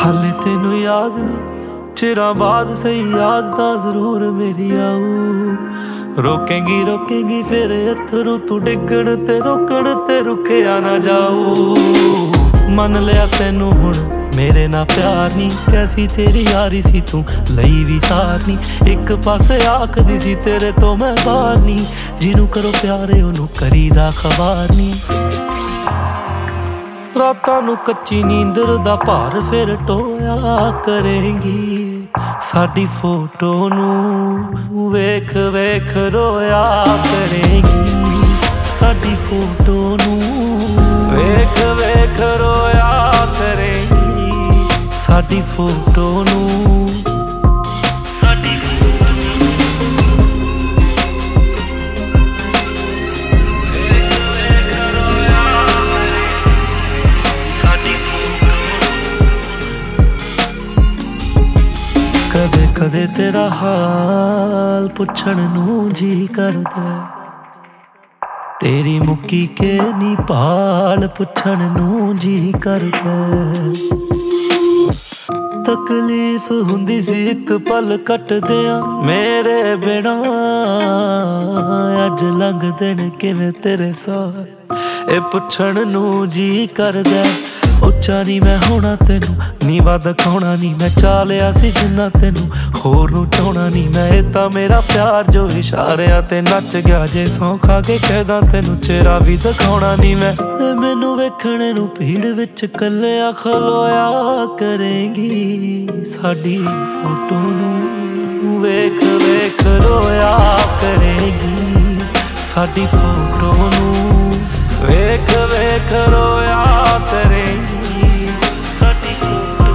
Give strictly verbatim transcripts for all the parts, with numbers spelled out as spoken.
हाले तेनू याद ने चिरां बाद सही याद तां जरूर मेरी आऊ। रोकेंगी रोकेंगी फिर अथरू तू डिगण ते रोकण ते रुकिया ना जाऊ। मन लिया तेनू हुण मेरे ना प्यार नी, कैसी तेरी यारी सी तू लई भी सार नी। एक पासे आखदी सी तेरे तो मैं बाहर नी, जिनू करो प्यारे ओनू करीदा खबार नी। रातां नू कच्ची नींदर दा भार फिर टोया करेंगी, साडी फोटो नू वेख वेख रोया करेंगी। साडी फोटो नू वेख वेख रोया करेंगी, साडी फोटो नू साडी कदे कदे तेरा हाल पुछण नू जी करदा, तेरी मुक्की के नी भाल पुछण नू जी करदा। तकलीफ हुंदी सी इक पल कटदियां मेरे बिना, अज लंघदे ने किवें तेरे साथ ए पुछण नू जी करदा। उच्चा नी मैं होना तेनू नीवा दिखाउणा नी, मैं चालिया सी जिन्ना तेनू होर नू चाहुणा नी। मैं ए तां मेरा प्यार जो इशारियां ते नच गया, जे सौं खा के कहदा तेनू चेहरा भी दिखाउणा नी। मैं मैनू वेखणे नू भीड़ विच कल्लिया खलोया करेंगी, साडी फोटो नू वेख वेख रोया करेंगी। साडी फोटो नू वेख वेख रोया करेंगी, साडी फोटो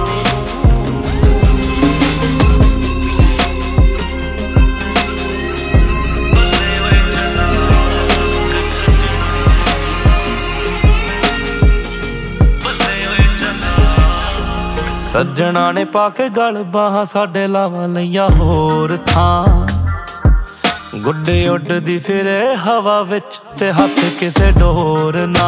बल्ले वे चला बल्ले वे चला। सज्जणा ने पाके गल बाहां साडे लावां लईयां होर थां, गुड्डे उड्डदी फिरे हवा विच ते हत्थ किसे डोर ना।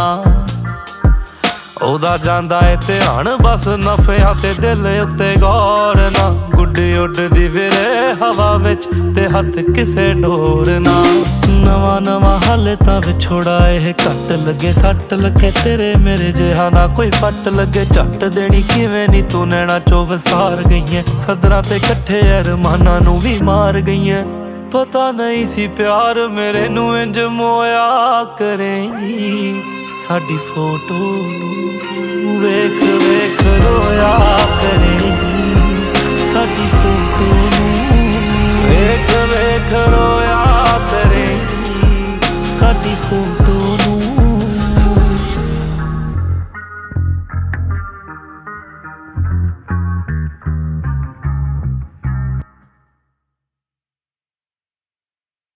ओदा जांदा ए ध्यान बस नफियां ते दिल उत्ते गौर ना। गुड्डी उड्डदी फिरे हवा विच ते हत्थ किसे डोर ना। नवां नवां हाले तां विछोड़ा एह घट लगे, सट लगे तेरे मेरे जिहा ना कोई पट लगे। झट देनी किवें नी तू नैना चो वसार गईएं, सदरां ते कट्ठे अरमानां नू भी मार गईएं। पता नहीं सी प्यार मेरे नू इंज मोया करेंगी, साडी फोटो नू वेख वेख रोया करेंगी। साडी फोटो नू